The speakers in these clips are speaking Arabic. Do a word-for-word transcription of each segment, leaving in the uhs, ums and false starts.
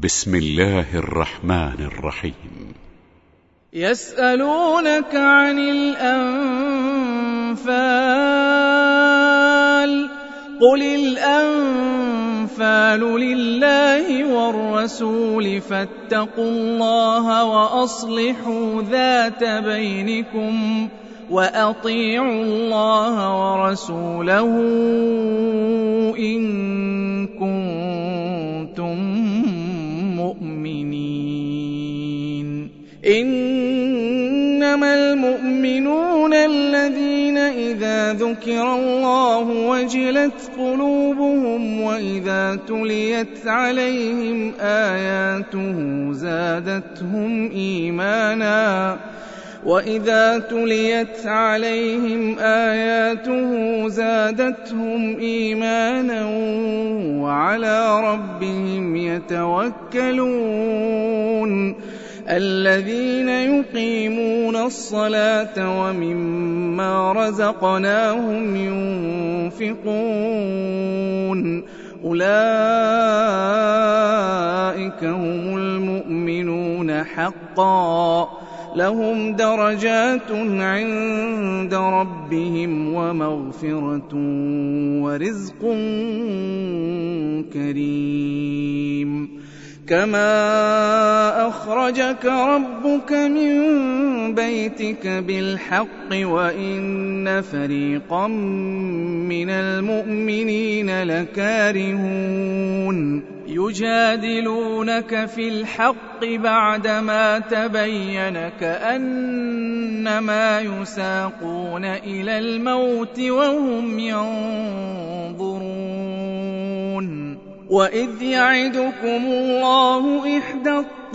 بسم الله الرحمن الرحيم. يسألونك عن الأنفال قل الأنفال لله والرسول فاتقوا الله وأصلحوا ذات بينكم وأطيعوا الله ورسوله إن كنتم مؤمنين. إنما المؤمنون الذين إذا ذكر الله وجلت قلوبهم وإذا تليت عليهم آياته زادتهم إيمانا وإذا تليت عليهم آياته زادتهم إيمانا وعلى ربهم يتوكلون. الذين يقيمون الصلاة ومما رزقناهم ينفقون أولئك هم المؤمنون حقا لهم درجات عند ربهم ومغفرة ورزق كريم. كما أخرجك ربك من بيتك بالحق وإن فريقا من المؤمنين لكارهون يجادلونك في الحق بعدما تبين كأنما يساقون إلى الموت وهم ينظرون. وإذ يعدكم الله إحدى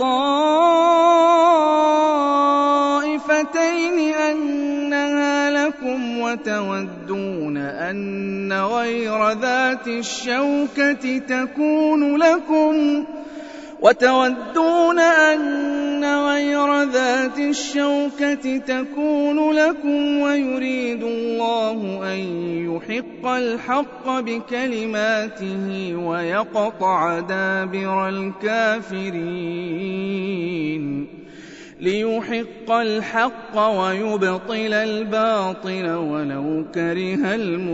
الطائفتين أنها لكم وتودون أن غير ذات الشوكة تكون لكم وتودون أن غير ذات الشوكة تكون لكم ويريد الله أن يحق الحق بكلماته ويقطع دابر الكافرين ليحق الحق ويبطل الباطل ولو كره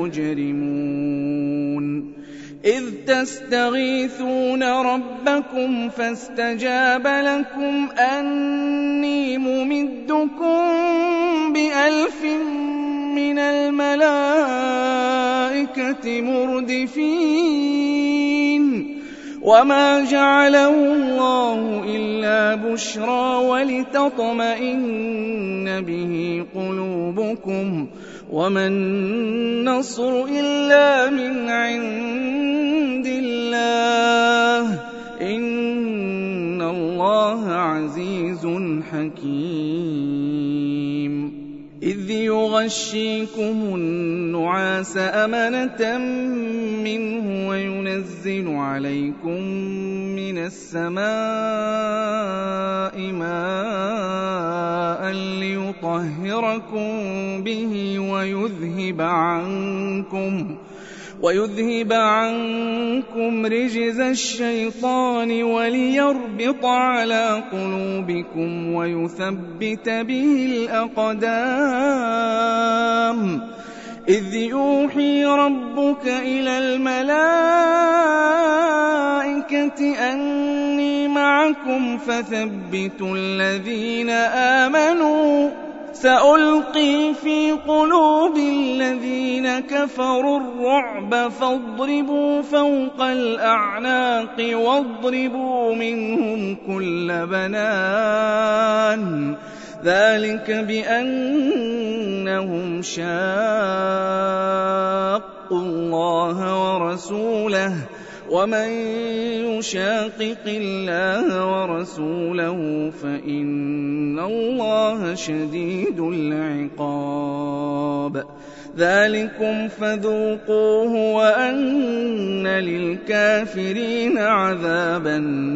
المجرمون. إذ تستغيثون ربكم فاستجاب لكم أني ممدكم بألف من الملائكة مردفين. وما جعله الله إلا بشرى ولتطمئن به قلوبكم وما النصر إلا من عند الله إن الله عزيز حكيم. إذ يغشيكم النعاس أمنة منه وينزل عليكم من السماء ماء ليطهركم به ويذهب عنكم ويذهب عنكم رجز الشيطان وليربط على قلوبكم ويثبت به الأقدام. إذ يوحي ربك إلى الملائكة أني معكم فثبتوا الذين آمنوا سألقي في قلوب الذين كفروا الرعب فاضربوا فوق الأعناق واضربوا منهم كل بنان ذلك بأنهم شاقوا الله ورسوله ومن يشاقق الله ورسوله فإن الله شديد العقاب. ذلكم فذوقوه وأن للكافرين عذاب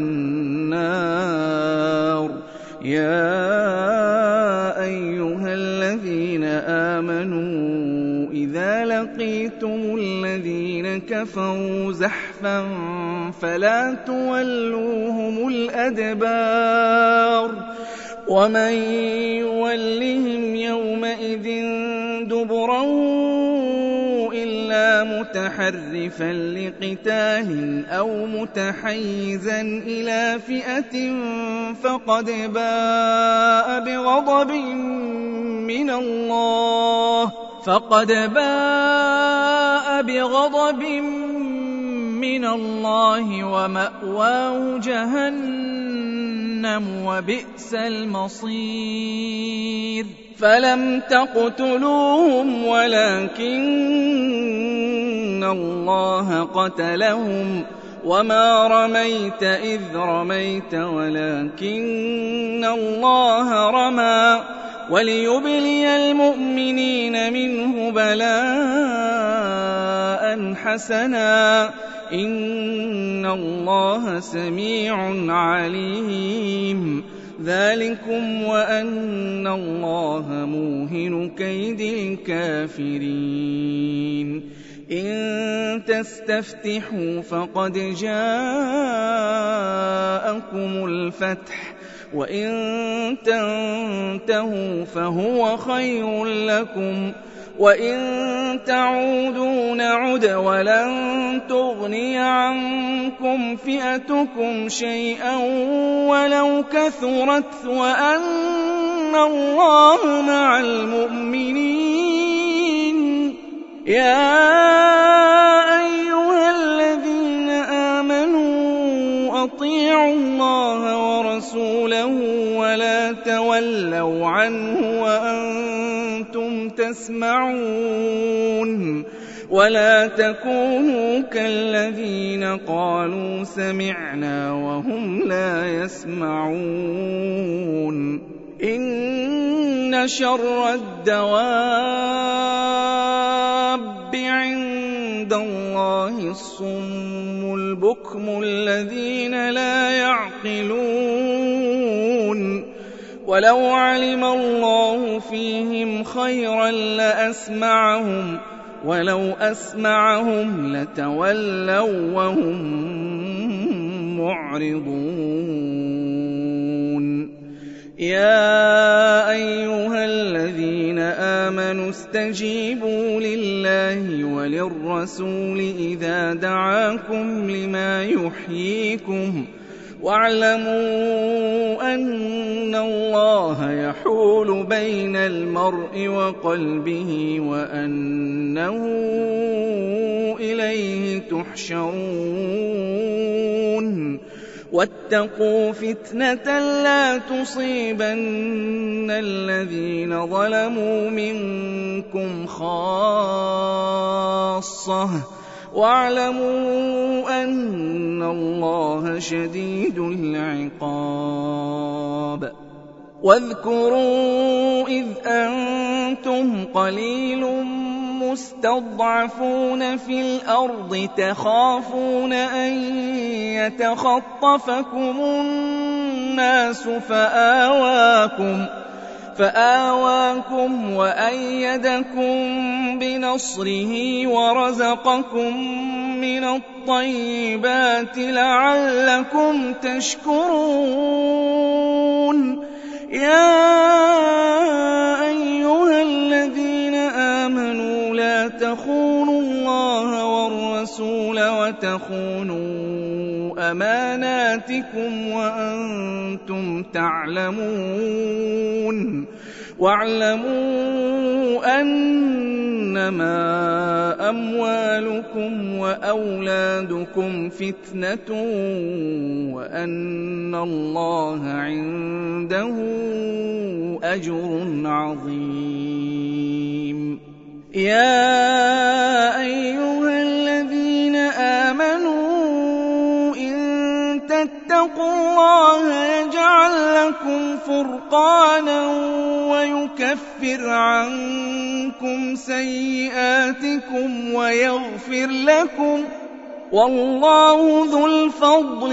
النار. يا أيها الذين آمنوا إذا لقيتم الذين كفروا زحفا فلا تولوهم الأدبار ومن يولهم يومئذ دبره إلا متحرفا لقتال أو متحيزا إلى فئة فقد باء بغضب من الله فقد باء بغضب من الله ومأواه جهنم وبئس المصير فلم تقتلوهم ولكن الله قتلهم وما رميت إذ رميت ولكن الله رمى وليبلي المؤمنين منه بلاء حسنا إن الله سميع عليم ذلكم وأن الله موهن كيد الكافرين إن تستفتحوا فقد جاءكم الفتح وإن تنتهوا فهو خير لكم وإن تعودوا نعد ولن تغني عنكم فئتكم شيئا ولو كثرت وأن الله مع المؤمنين يا أيها الذين آمنوا أطيعوا الله ورسوله ولا تولوا عنه وأنتم تسمعون ولا تكونوا كالذين قالوا سمعنا وهم لا يسمعون إن شر الدواب عند الله الصم البكم الذين لا يعقلون ولو علم الله فيهم خيرا لأسمعهم ولو أسمعهم لتولوا وهم معرضون يا أيها الذين آمنوا استجيبوا لله وللرسول إذا دعاكم لما يحييكم واعلموا أن الله يحول بين المرء وقلبه وأنه إليه تحشرون واتقوا فتنة لا تصيبن الذين ظلموا منكم خاصة واعلموا أن الله شديد العقاب واذكروا إذ أنتم قليل مستضعفون في الأرض تخافون أن يتخطفكم الناس فآواكم فآواكم وأيدكم بنصره ورزقكم من الطيبات لعلكم تشكرون يا أيها الذين آمنوا لا تخونوا الله والرسول وتخونوا أماناتكم وأنتم تعلمون واعلموا أنما أموالكم وأولادكم فتنة وأن الله عنده أجر عظيم يا أيها الذين آمنوا إن تتقوا الله يجعل لكم فرقانا ويكفر عنكم سيئاتكم ويغفر لكم والله ذو الفضل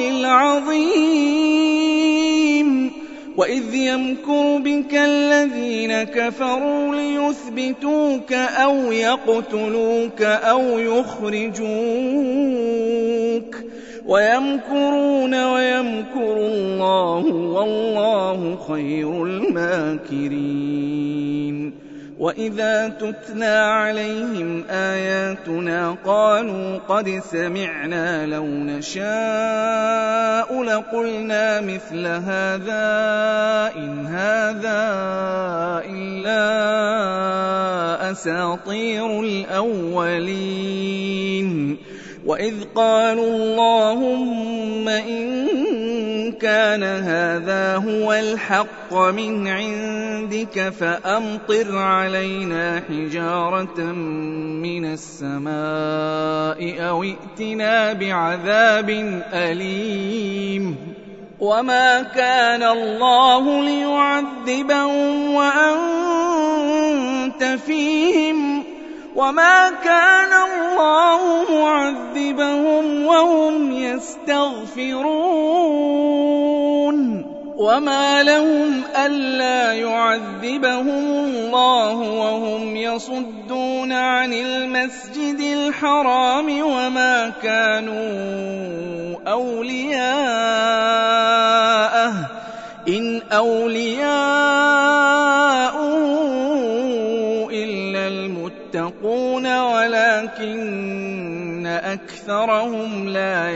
العظيم وإذ يمكر بك الذين كفروا ليثبتوك أو يقتلوك أو يخرجوك ويمكرون ويمكر الله والله خير الماكرين وإذا تتلى عليهم آياتنا قالوا قد سمعنا لو نشاء لقلنا مثل هذا إن هذا إلا أساطير الأولين وإذ قالوا اللهم إن كان هذا هو الحق من عندك فأمطر علينا حجارة من السماء أو ائتنا بعذاب أليم وما كان الله ليعذبهم وأنت فيهم وما كان الله معذبهم وهم يستغفرون وما لهم ألا يعذبهم الله وهم يصدون عن المسجد الحرام وما كانوا أولياءه إن أولياءه إلا المتقون ولكن أكثرهم لا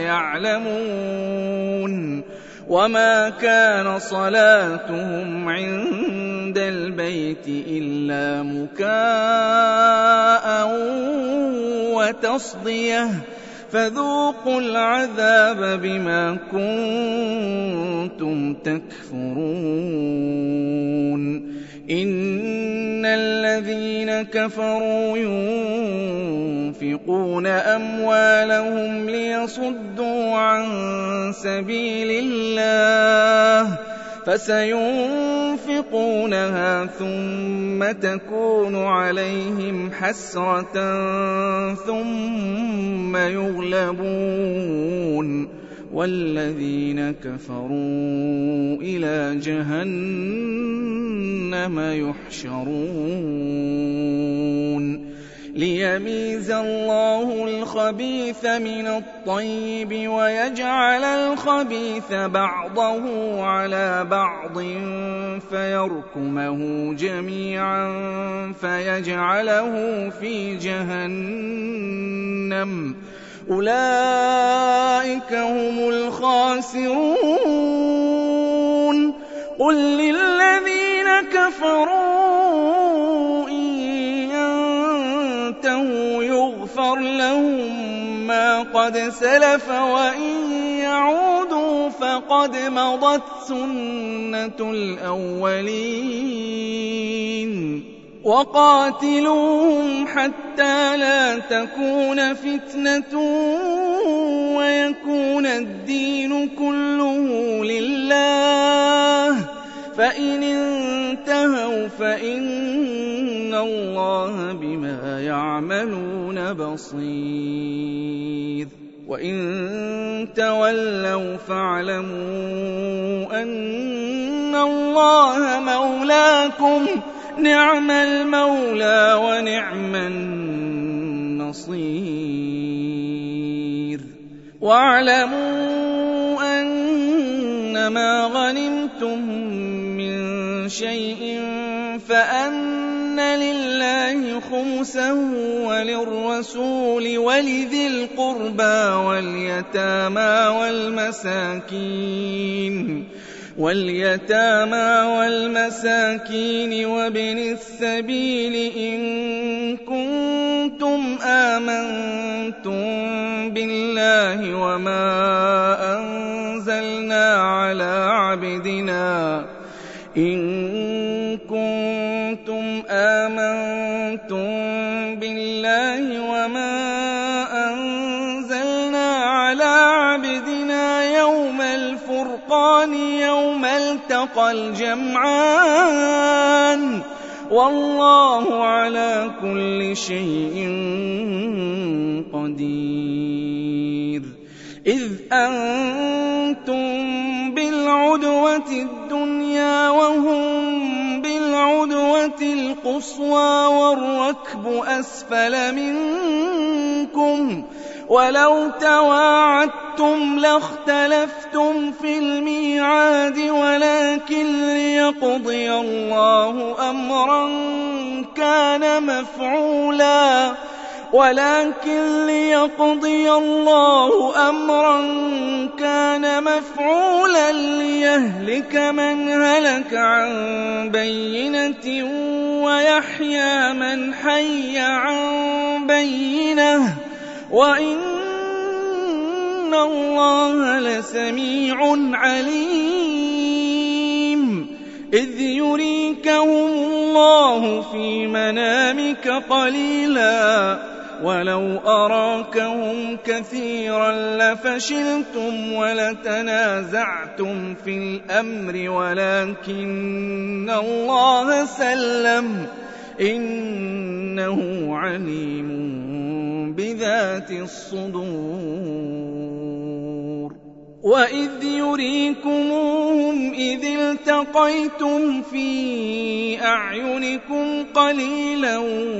يعلمون وما كان صلاتهم عند البيت إلا مكاء وتصدية فذوقوا العذاب بما كنتم تكفرون إن الذين كفروا ينفقون أموالهم ليصدوا عن سبيل الله فسينفقونها ثم تكون عليهم حسرة ثم يغلبون والذين كفروا إلى جهنم يحشرون ليميز الله الخبيث من الطيب ويجعل الخبيث بعضه على بعض فيركمه جميعا فيجعله في جهنم أولئك هم الخاسرون قل للذين كفروا إن ينتهوا يغفر لهم ما قد سلف وإن يعودوا فقد مضت سنة الأولين وقاتلوهم حتى لا تكون فتنة ويكون الدين كله لله فإن انتهوا فإن الله بما يعملون بصير وإن تولوا فاعلموا أن الله مولاكم نعم المولى ونعم النصير واعلموا أنما غنمتم من شيء فأن لله خمسه وللرسول ولذي القربى واليتامى والمساكين واليتامى والمساكين وابن السبيل إن كنتم آمنتم بالله وما أنزلنا على عبدنا إن كنتم آمنتم بالله وما أنزلنا على عبدنا يوم الفرقان يوم التقى الجمعان والله على كل شيء قدير إذ أنتم بالعدوة الدنيا وهم بالعدوة القصوى والركب أسفل منكم ولو تواعدتم أَرَدتُّمْ لَاخْتَلَفْتُمْ فِي الْمِيعَادِ وَلَكِنْ لِيَقْضِيَ اللَّهُ أَمْرًا كَانَ مَفْعُولًا ولكن ليقضي الله أمرا كان مفعولا ليهلك من هلك عن بينة ويحيى من حي عن بينة وإن الله لسميع عليم إذ يريكهم الله في منامك قليلا ولو أراكهم كثيرا لفشلتم ولتنازعتم في الأمر ولكن الله سلم إنه عليم بذات الصدور وإذ يريكموهم إذ التقيتم في أعينكم قليلا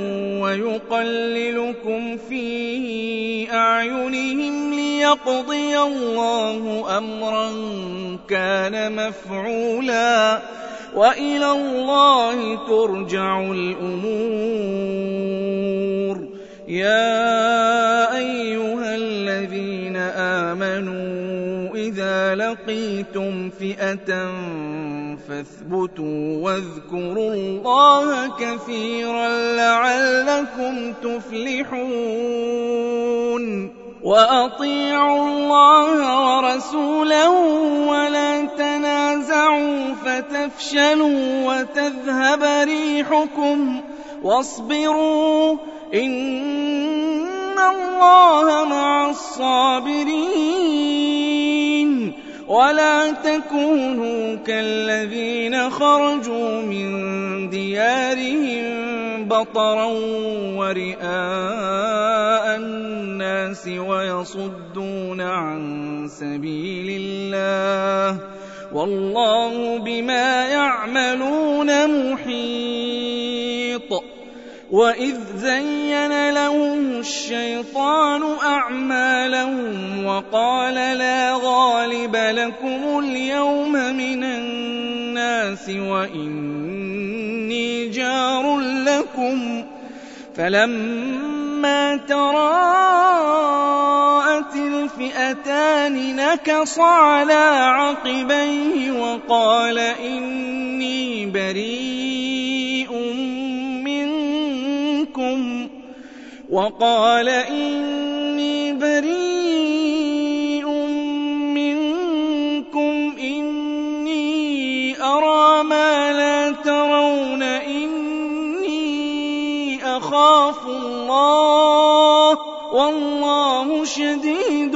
ويقللكم في أعينهم ليقضي الله أمرا كان مفعولا وإلى الله ترجع الأمور يا أيها الذين آمنوا إذا لقيتم فئة فاثبتوا واذكروا الله كثيرا لعلكم تفلحون وأطيعوا الله ورسوله ولا تنازعوا فتفشلوا وتذهب ريحكم واصبروا إن الله مع الصابرين ولا تكونوا كالذين خرجوا من ديارهم بطرا ورئاء الناس ويصدون عن سبيل الله والله بما يعملون محيط وإذ زين لهم الشيطان أعمالهم وقال لا غالب لكم اليوم من الناس وإني جار لكم فلما تراءت الفئتان نكص على عقبيه وقال إني بريء منكم وقال إني بريء منكم إني أرى ما لا ترون إني أخاف الله والله شديد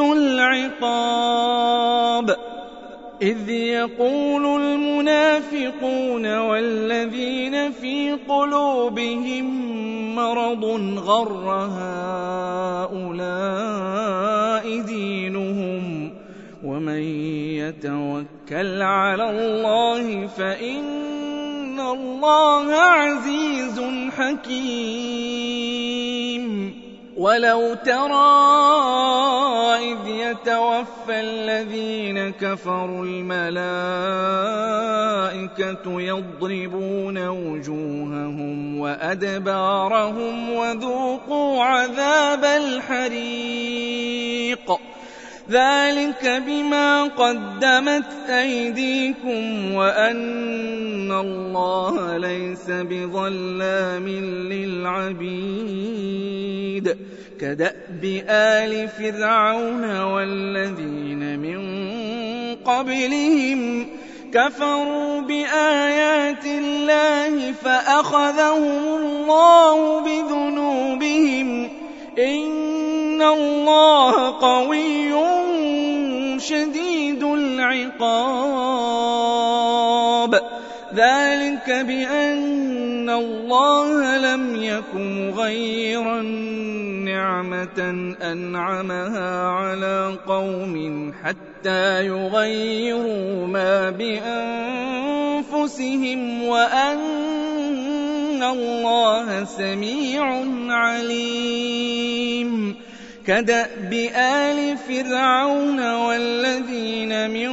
العقاب إذ يقول المنافقون والذين في قلوبهم مرض غر هؤلاء دينهم ومن يتوكل على الله فإن الله عزيز حكيم ولو ترى إذ يتوفى الذين كفروا الملائكة يضربون وجوههم وأدبارهم وذوقوا عذاب الحريق ذلك بما قدمت أيديكم وأن الله ليس بظلام للعبيد كدأب آل فرعون والذين من قبلهم كفروا بآيات الله فأخذهم الله بذنوبهم إن الله قوي شديد العقاب ذلك بأن الله لم يك مغيرا نعمة أنعمها على قوم حتى يغيروا ما بأنفسهم وأن الله سميع عليم كدأب آل فرعون والذين من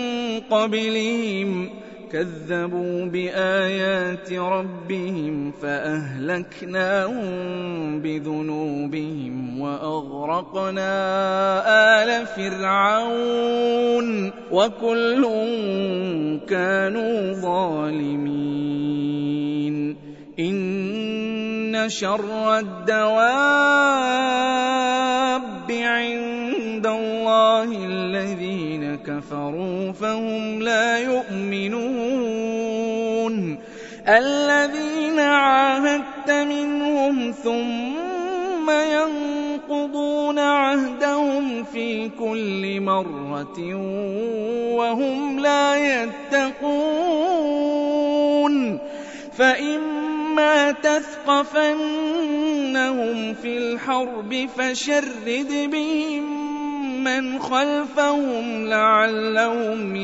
قبلهم كذبوا بآيات ربهم فأهلكناهم بذنوبهم وأغرقنا آل فرعون وكل كانوا ظالمين إن شر الدواب عند الله الذين كفروا فهم لا يؤمنون الذين عاهدت منهم ثم ينقضون عهدهم في كل مرة وهم لا يتقون فإما تثقفنهم في الحرب فشرد بهم من خلفهم لعلهم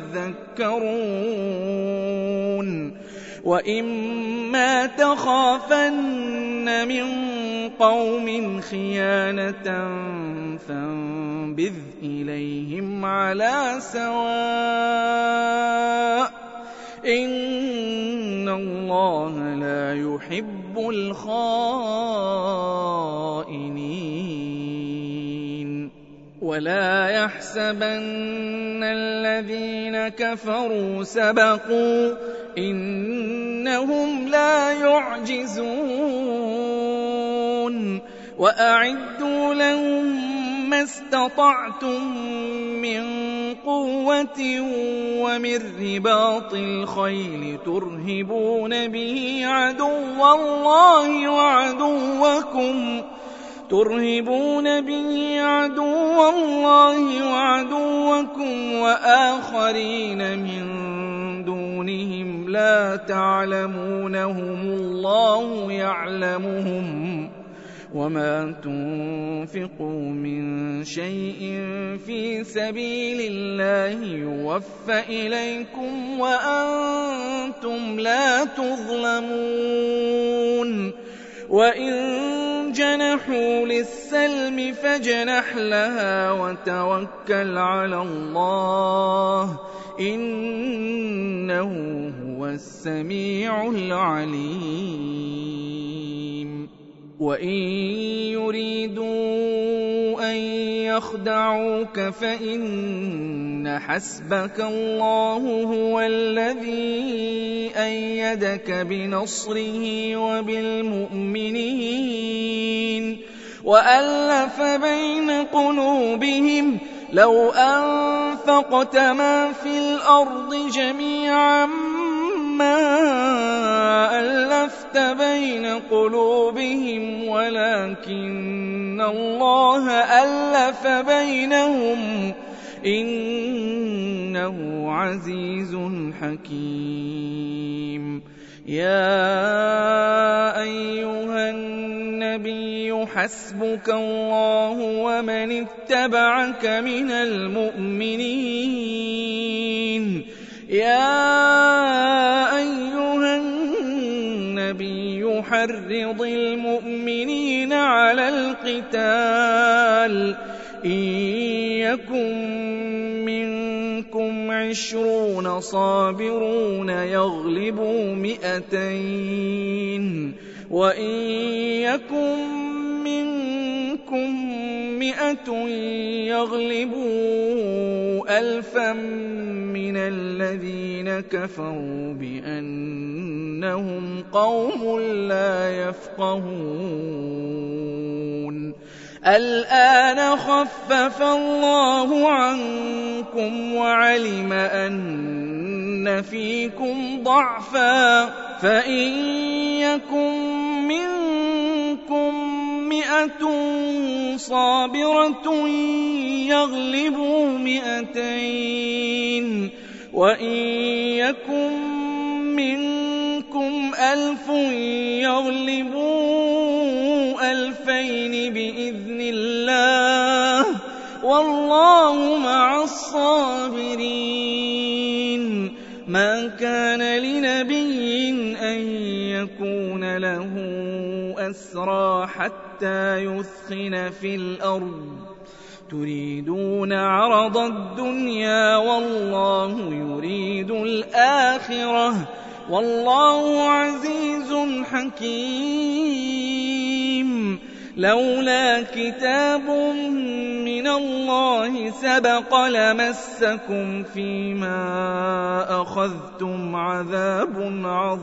يذكرون وإما تخافن من قوم خيانة فانبذ إليهم على سواء إن الله لا يحب الخائنين ولا يحسبن الذين كفروا سبقوا إنهم لا يعجزون وأعدوا لهم ما استطعتم من قوة ومن رباط الخيل ترهبون به عدو الله وعدوكم ترهبون به عدو الله وعدوكم وآخرين من دونهم لا تعلمونهم الله يعلمهم وما تنفقوا من شيء في سبيل الله يوفى إليكم وأنتم لا تظلمون وإن جنحوا للسلم فاجنح لها وتوكل على الله إنه هو السميع العليم وإن يريدوا أن يخدعوك فإن حسبك الله هو الذي أيدك بنصره وبالمؤمنين وألف بين قلوبهم لو أنفقت ما في الأرض جميعا ما ألفت بين قلوبهم ولكن الله ألف بينهم إنه عزيز حكيم يا أيها النبي حسبك الله ومن اتبعك من المؤمنين يا أيها النبي حرض المؤمنين على القتال إن يكن منكم عشرون صابرون يغلبوا مئتين وإن يكن منكم مئة يغلبوا ألفا من الذين كفروا بأنهم قوم لا يفقهون الآن خفف الله عنكم وعلم أن فيكم ضعفا فإن يكن منكم مئة صابرة يغلبوا مئتين وإن يكن منكم ألف يغلبوا ألفين بإذن الله والله مع الصابرين ما كان لنبي أن يكون له أسرى حتى حتى يثخن في الأرض تريدون عرض الدنيا والله يريد الآخرة والله عزيز حكيم. لولا كتاب من الله سبق لمسكم فيما أخذتم عذاب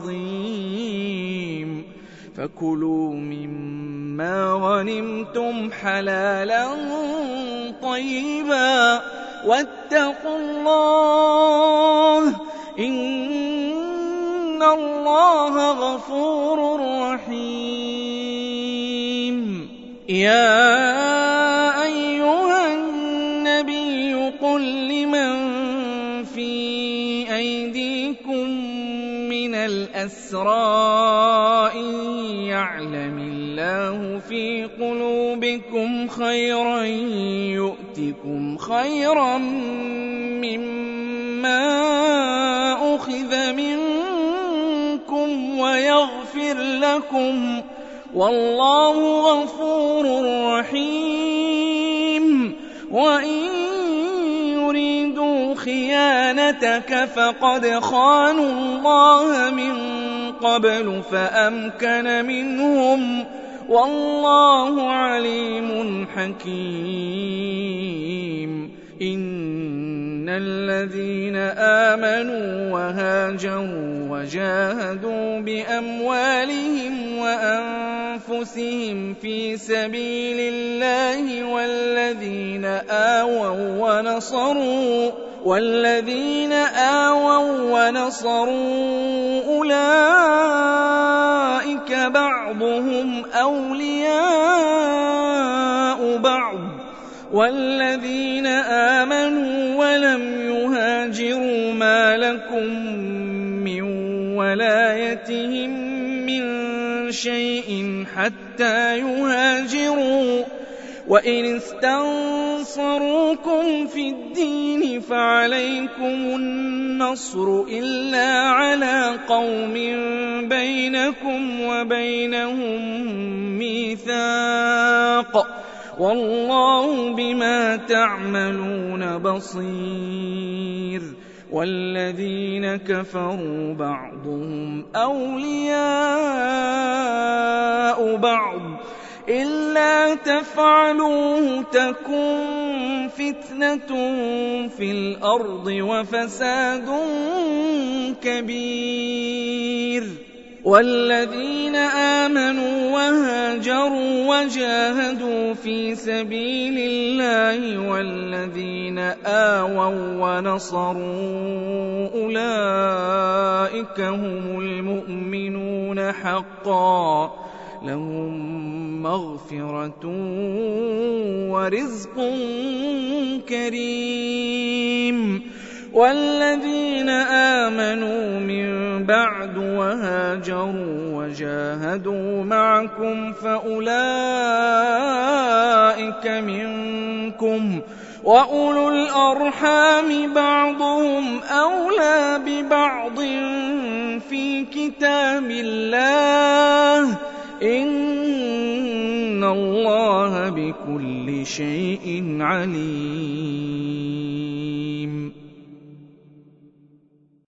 عظيم فكلوا مما غنمتم حلالا طيبا واتقوا الله إن الله غفور رحيم. يا أيها النبي قل لمن في أيديكم من الأسرى إن يعلم الله في قلوبكم خيرا يؤتكم خيرا مما أخذ منكم ويغفر لكم والله غفور رحيم. وإن يريدوا خيانتك فقد خانوا الله من قبل فأمكن منهم والله عليم حكيم. إن الذين آمنوا وهاجروا وجاهدوا بأموالهم وأنفسهم في سبيل الله والذين آووا ونصروا والذين آووا ونصروا أولئك بعضهم أولياء بعض والذين آمنوا ولم يهاجروا ما لكم من ولايتهم من شيء حتى يهاجروا وإن استنصروكم في الدين فعليكم النصر إلا على قوم بينكم وبينهم ميثاق والله بما تعملون بصير. والذين كفروا بعضهم أولياء بعض إلا تفعلوه تكن فتنة في الأرض وفساد كبير. والذين آمنوا وهاجروا وجاهدوا في سبيل الله والذين آووا ونصروا أولئك هم المؤمنون حقا لهم مغفرة ورزق كريم. والذين آمنوا من بعد وهاجروا وجاهدوا معكم فأولئك منكم وأولو الأرحام بعضهم أولى ببعض في كتاب الله إن الله بكل شيء عليم.